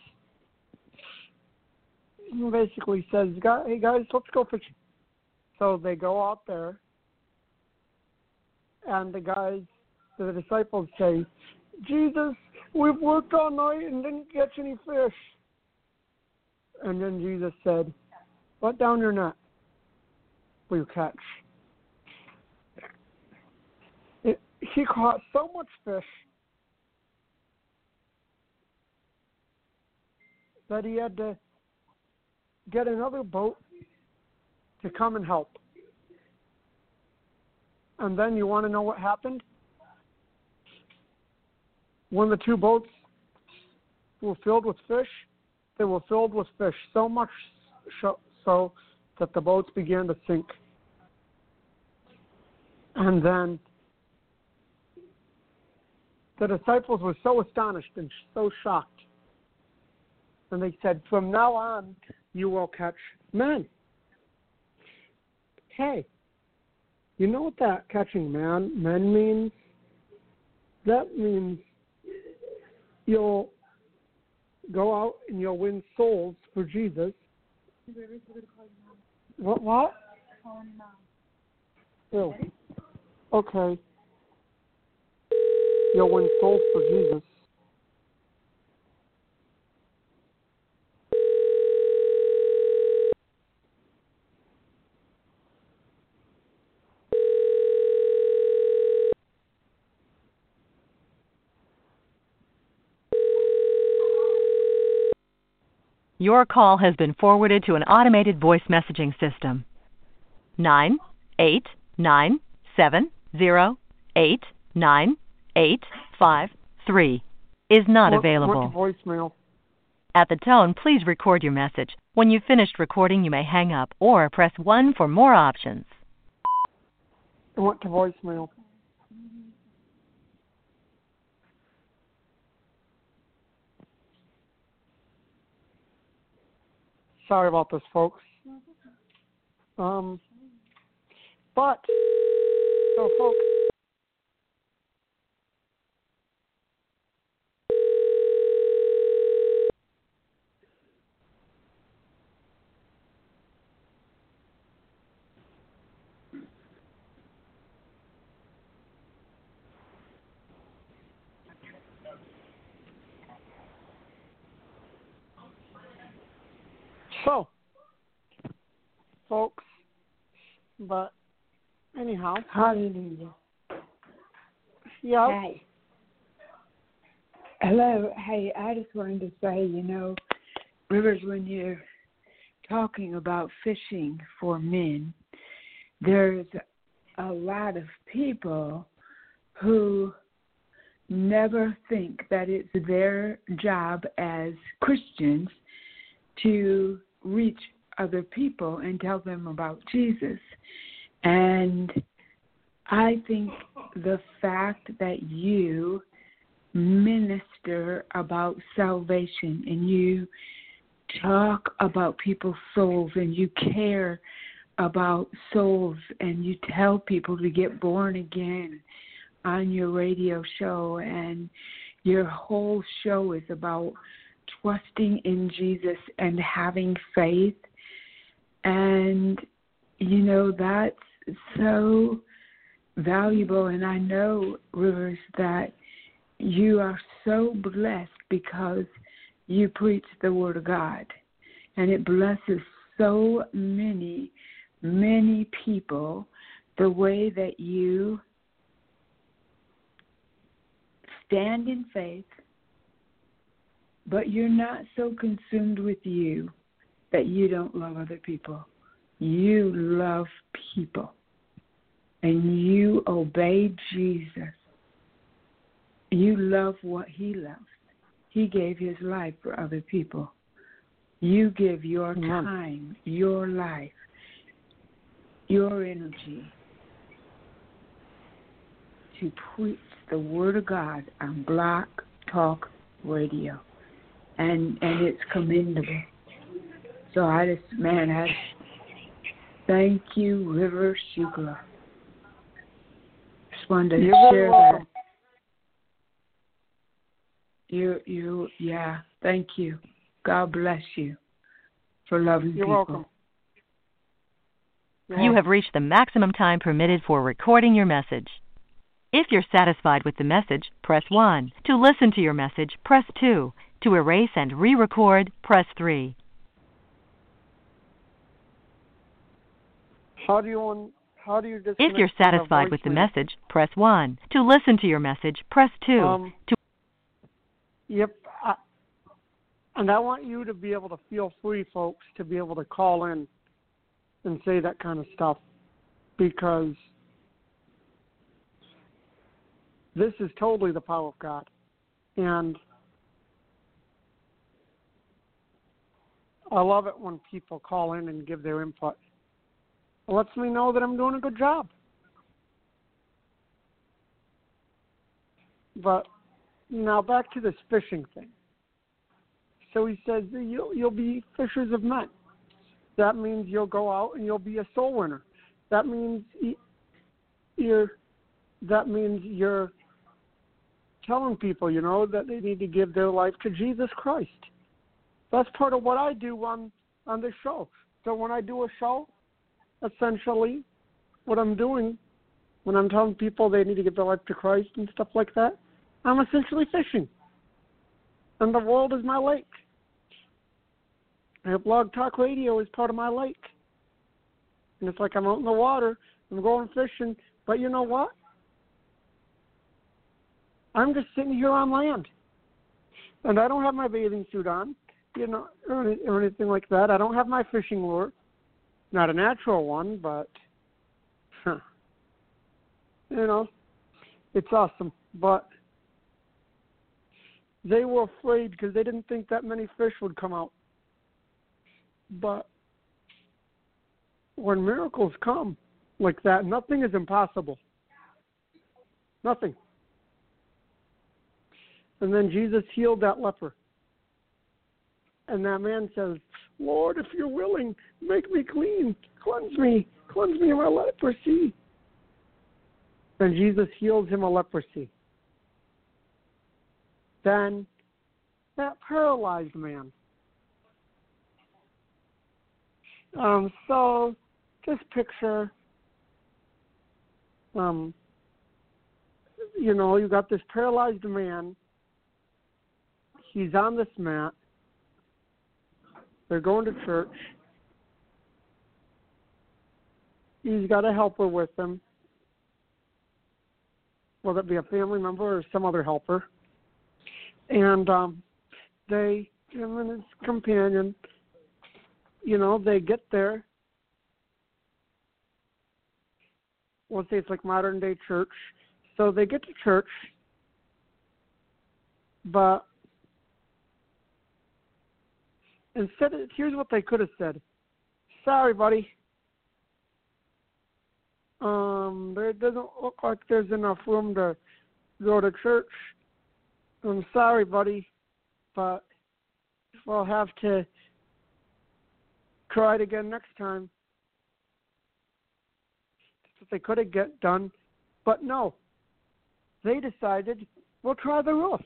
and basically says, hey guys, let's go fishing. So they go out there, and the disciples say, Jesus, we've worked all night and didn't catch any fish. And then Jesus said, let down your net, will you catch? He caught so much fish that he had to get another boat to come and help. And then you want to know what happened? When the two boats were filled with fish, they were filled with fish so much so that the boats began to sink. And then the disciples were so astonished and so shocked. And they said, from now on, you will catch men. Hey, you know what that catching men means? That means you'll go out and you'll win souls for Jesus. What? Oh. Okay. You'll win souls for Jesus. Your call has been forwarded to an automated voice messaging system. 98970898853 is not available. Went to voicemail. At the tone, please record your message. When you've finished recording, you may hang up or press 1 for more options. It went to voicemail. Sorry about this, folks. But, so folks, folks, but anyhow. Hallelujah. Yeah. Hi. Hello. Hey, I just wanted to say, remember when you talking about fishing for men, there's a lot of people who never think that it's their job as Christians to reach other people and tell them about Jesus. And I think the fact that you minister about salvation and you talk about people's souls and you care about souls and you tell people to get born again on your radio show, and your whole show is about trusting in Jesus and having faith. And, you know, that's so valuable. And I know, Rivers, that you are so blessed because you preach the Word of God. And it blesses so many, many people the way that you stand in faith, but you're not so consumed with you that you don't love other people. You love people, and you obey Jesus. You love what he loves. He gave his life for other people. You give your time, your life, your energy to preach the Word of God on Blog Talk Radio. And it's commendable. So I thank you, River Shugla. Just wanted to share that. Thank you. God bless you for loving people. You're welcome. You have reached the maximum time permitted for recording your message. If you're satisfied with the message, press 1. To listen to your message, press 2. To erase and re-record, press 3. How do you disconnect? If you're satisfied with the message, press 1. To listen to your message, press 2. Yep. And I want you to be able to feel free, folks, to be able to call in and say that kind of stuff, because this is totally the power of God. And I love it when people call in and give their input. It lets me know that I'm doing a good job. But now back to this fishing thing. So he says you'll be fishers of men. That means you'll go out and you'll be a soul winner. That means you're telling people, you know, that they need to give their life to Jesus Christ. That's part of what I do on this show. So when I do a show, essentially what I'm doing when I'm telling people they need to give their life to Christ and stuff like that, I'm essentially fishing. And the world is my lake. And Blog Talk Radio is part of my lake. And it's like I'm out in the water, I'm going fishing, but you know what? I'm just sitting here on land. And I don't have my bathing suit on, you know, or anything like that. I don't have my fishing lure. Not a natural one, but, you know, it's awesome. But they were afraid because they didn't think that many fish would come out. But when miracles come like that, nothing is impossible. Nothing. And then Jesus healed that leper. And that man says, Lord, if you're willing, make me clean. Cleanse me of my leprosy. And Jesus heals him of leprosy. Then that paralyzed man. So just picture, you know, you got this paralyzed man. He's on this mat. They're going to church. He's got a helper with him, whether it be a family member or some other helper. And him and his companion, they get there. We'll say it's like modern day church. So they get to church, but instead, here's what they could have said. Sorry, buddy. There doesn't look like there's enough room to go to church. I'm sorry, buddy, but we'll have to try it again next time. That's what they could have done, but no. They decided, we'll try the roof.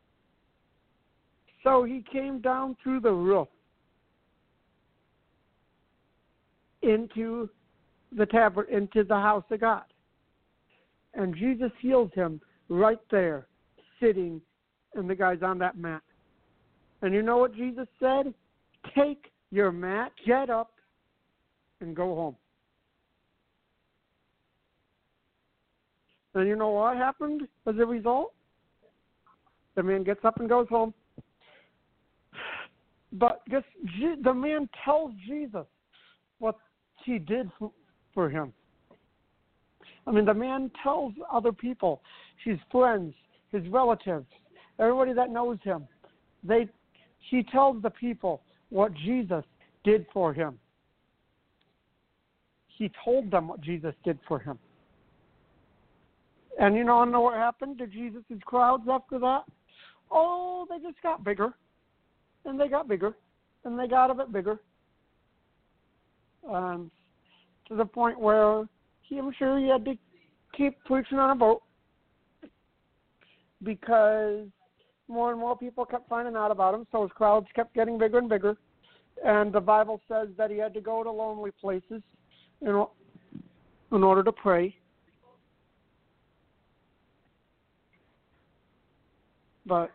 So he came down through the roof into the house of God. And Jesus heals him right there, sitting, and the guy's on that mat. And you know what Jesus said? Take your mat, get up, and go home. And you know what happened as a result? The man gets up and goes home. But the man tells Jesus what he did for him. I mean, the man tells other people, his friends, his relatives, everybody that knows him. He tells the people what Jesus did for him. He told them what Jesus did for him. And you know what happened to Jesus' crowds after that? Oh, they just got bigger. And they got bigger. And they got a bit bigger. To the point where I'm sure he had to keep preaching on a boat. Because more and more people kept finding out about him. So his crowds kept getting bigger and bigger. And the Bible says that he had to go to lonely places in order to pray. But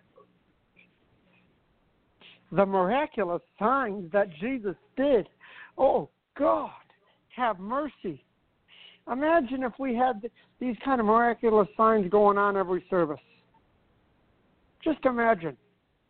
the miraculous signs that Jesus did, oh, God, have mercy. Imagine if we had these kind of miraculous signs going on every service. Just imagine.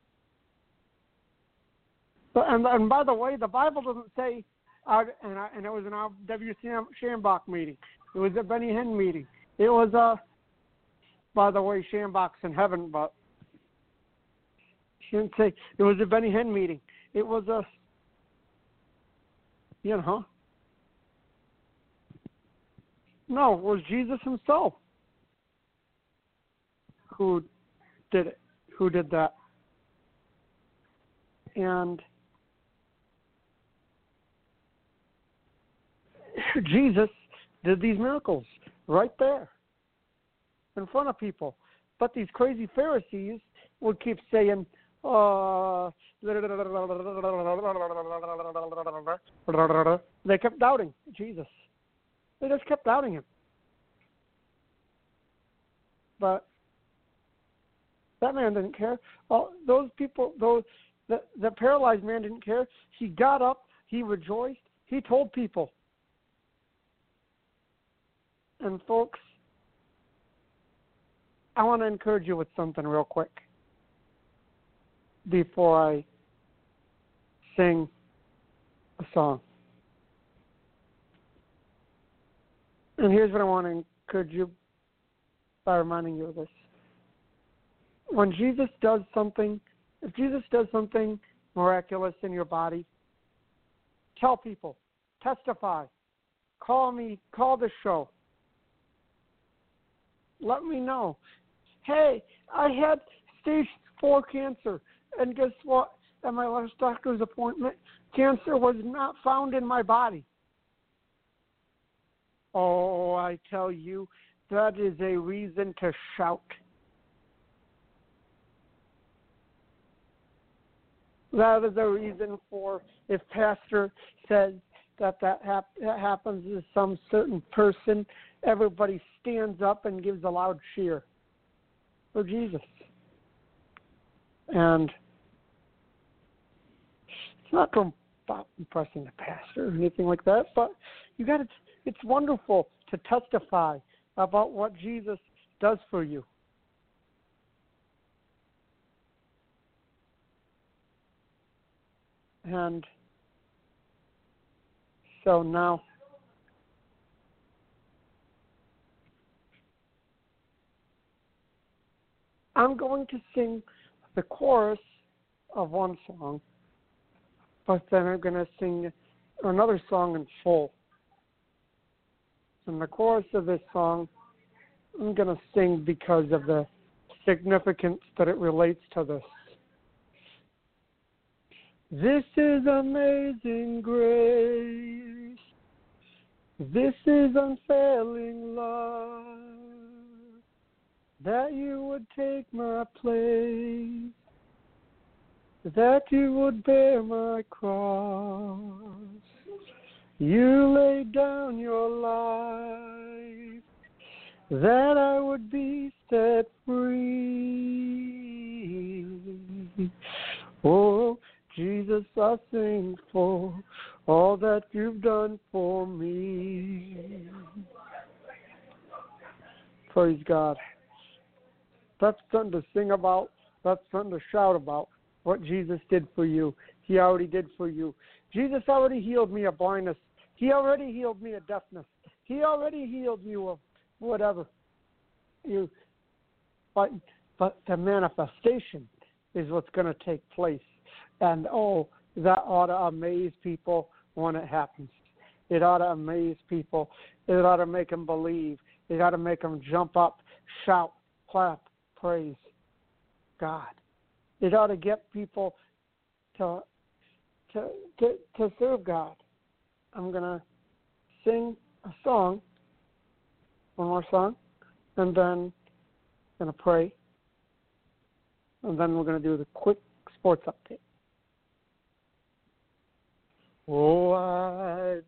And by the way, the Bible doesn't say, and it was in our W.C. Shambach meeting. It was a Benny Hinn meeting. It was by the way, Shambach's in heaven, but she didn't say it was a Benny Hinn meeting. It was no, it was Jesus himself who did it, who did that. And Jesus did these miracles right there in front of people. But these crazy Pharisees would keep saying, they kept doubting Jesus. They just kept doubting him. But that man didn't care. Those people, the paralyzed man didn't care. He got up. He rejoiced. He told people. And folks, I want to encourage you with something real quick before I sing a song. And here's what I want to encourage you by reminding you of this. When Jesus does something, if Jesus does something miraculous in your body, tell people, testify, call me, call the show. Let me know. Hey, I had stage 4 cancer, and guess what? At my last doctor's appointment, cancer was not found in my body. Oh, I tell you, that is a reason to shout. That is a reason for, if pastor says that happens to some certain person, everybody stands up and gives a loud cheer for Jesus. And it's not about impressing the pastor or anything like that, but it's wonderful to testify about what Jesus does for you. And So now, I'm going to sing the chorus of one song, but then I'm going to sing another song in full. And the chorus of this song, I'm going to sing because of the significance that it relates to this. This is amazing grace. This is unfailing love. That you would take my place, that you would bear my cross. You laid down your life, that I would be set free. Oh, Jesus, I sing for all that you've done for me. Praise God. That's something to sing about. That's something to shout about, what Jesus did for you. He already did for you. Jesus already healed me of blindness. He already healed me of deafness. He already healed you of whatever. But the manifestation is what's going to take place. And, that ought to amaze people when it happens. It ought to amaze people. It ought to make them believe. It ought to make them jump up, shout, clap, praise God. It ought to get people to serve God. I'm going to sing a song, one more song, and then I'm going to pray, and then we're going to do the quick sports update. I've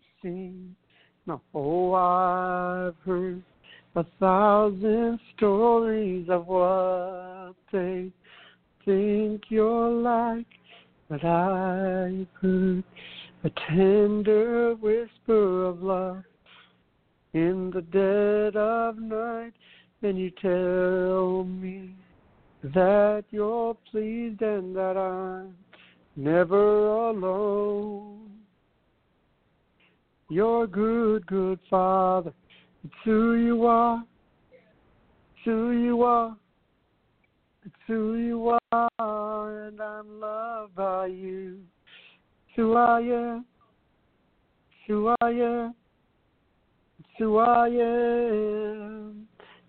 heard 1,000 stories of what they think you're like, but I've heard a tender whisper of love in the dead of night, and you tell me that you're pleased and that I'm never alone. You're good, good Father. It's who you are. It's who you are. It's who you are, and I'm loved by you. It's who I am. It's who I am. It's who I am.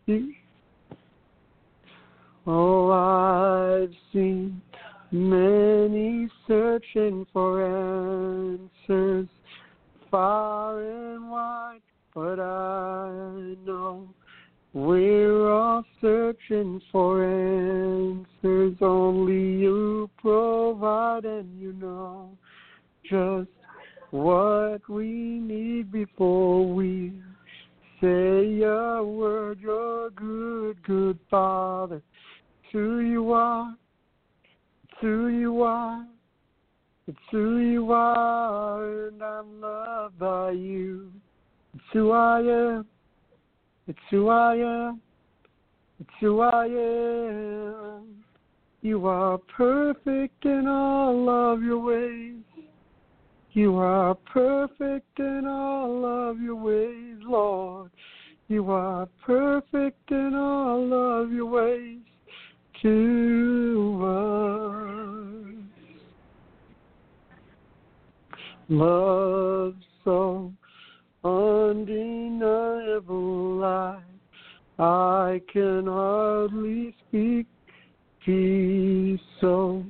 I've seen many searching for answers far and wide, but I know we're all searching for answers only you provide, and you know just what we need before we say a word. You're good, good Father. It's who you are. It's who you are. It's who you are, and I'm loved by you. It's who I am. It's who I am. It's who I am. You are perfect in all of your ways. You are perfect in all of your ways, Lord. You are perfect in all of your ways to us. Love so undeniable, I can hardly speak. Peace so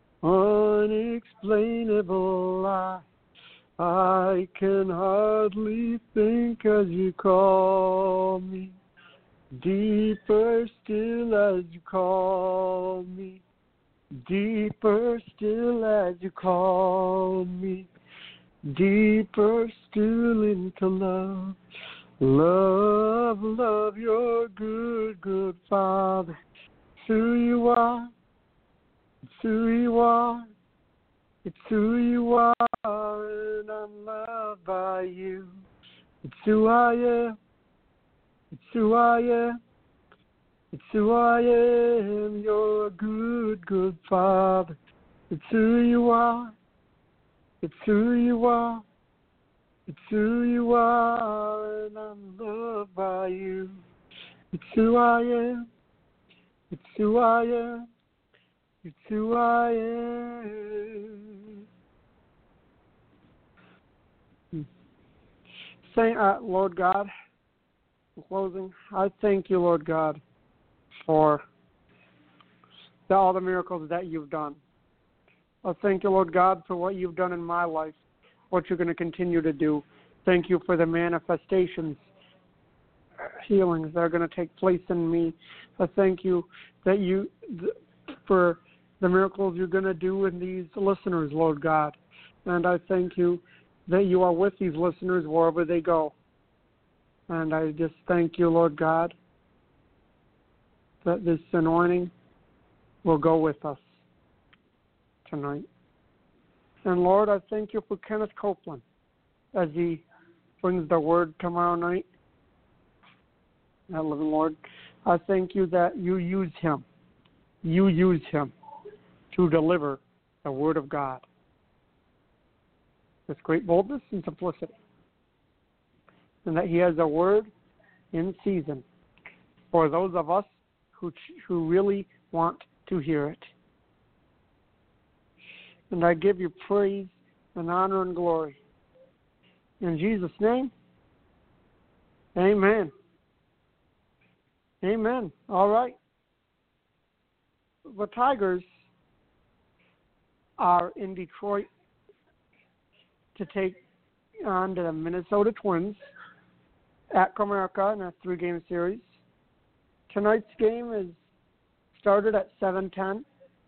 unexplainable, I can hardly think as you call me. Deeper still as you call me. Deeper still as you call me. Deeper still into love. Love, love, you're good, good Father. It's who you are. It's who you are. It's who you are, and I'm loved by you. It's who I am. It's who I am. It's who I am. You're a good, good Father. It's who you are. It's who you are. It's who you are, and I'm loved by you. It's who I am. It's who I am. It's who I am. Lord God, in closing, I thank you, Lord God, for all the miracles that you've done. I thank you, Lord God, for what you've done in my life, what you're going to continue to do. Thank you for the manifestations, healings that are going to take place in me. I thank you that for the miracles you're going to do in these listeners, Lord God. And I thank you that you are with these listeners wherever they go. And I just thank you, Lord God, that this anointing will go with us tonight. And Lord, I thank you for Kenneth Copeland as he brings the word tomorrow night. Now, living Lord, I thank you that you use him. You use him to deliver the word of God with great boldness and simplicity. And that he has a word in season for those of us who really want to hear it. And I give you praise and honor and glory. In Jesus' name, amen. Amen. All right. The Tigers are in Detroit to take on the Minnesota Twins at Comerica in a 3-game series. Tonight's game is started at 7:10.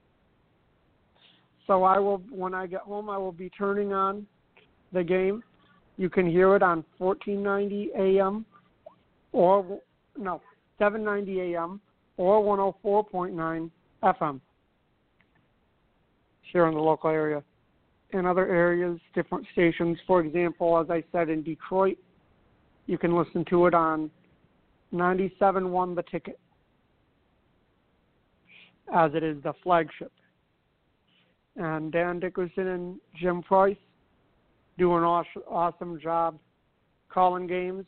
So when I get home, I will be turning on the game. You can hear it on 1490 AM or 790 AM or 104.9 FM here in the local area. In other areas, different stations. For example, as I said, in Detroit, you can listen to it on 97.1 The Ticket, as it is the flagship. And Dan Dickerson and Jim Price do an awesome job calling games.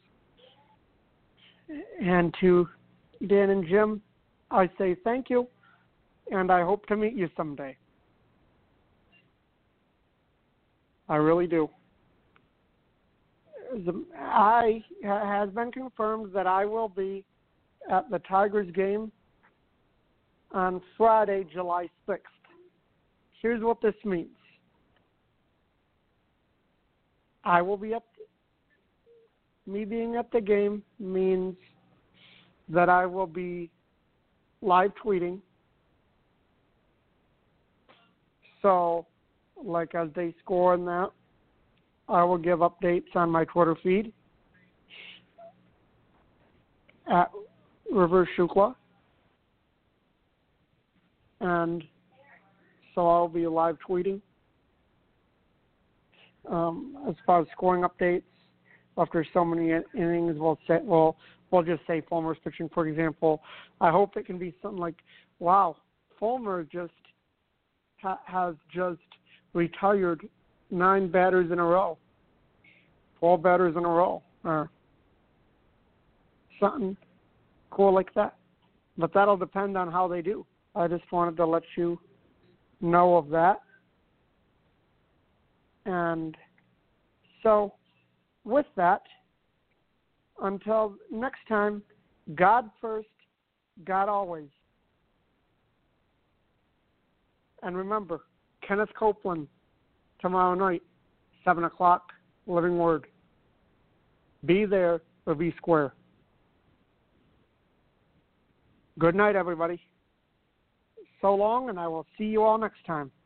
And to Dan and Jim, I say thank you, and I hope to meet you someday. I really do. It has been confirmed that I will be at the Tigers game on Friday, July 6th. Here's what this means. Me being at the game means that I will be live tweeting. So, like as they score in that, I will give updates on my Twitter feed at Rivers Shukla. And so I'll be live tweeting. As far as scoring updates, after so many innings, we'll just say Fulmer's pitching, for example. I hope it can be something like, wow, Fulmer has just retired 9 batters in a row, 12 batters in a row, or something cool like that. But that'll depend on how they do. I just wanted to let you know of that. And so with that, until next time, God first, God always. And remember, Kenneth Copeland, tomorrow night, 7 o'clock, Living Word. Be there or be square. Good night, everybody. So long, and I will see you all next time.